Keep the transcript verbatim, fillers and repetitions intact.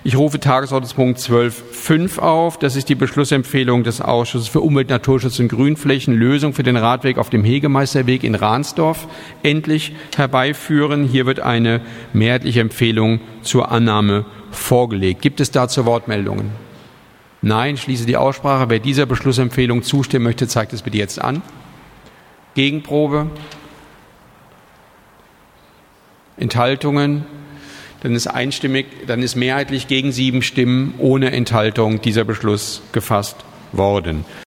Ich rufe Tagesordnungspunkt zwölf Punkt fünf auf. Das ist die Beschlussempfehlung des Ausschusses für Umwelt, Naturschutz und Grünflächen, Lösung für den Radweg auf dem Hegemeisterweg in Ransdorf endlich herbeiführen. Hier wird eine mehrheitliche Empfehlung zur Annahme vorgelegt. Gibt es dazu Wortmeldungen? Nein, ich schließe die Aussprache. Wer dieser Beschlussempfehlung zustimmen möchte, zeigt es bitte jetzt an. Gegenprobe? Enthaltungen? Dann ist einstimmig, dann ist mehrheitlich gegen sieben Stimmen ohne Enthaltung dieser Beschluss gefasst worden.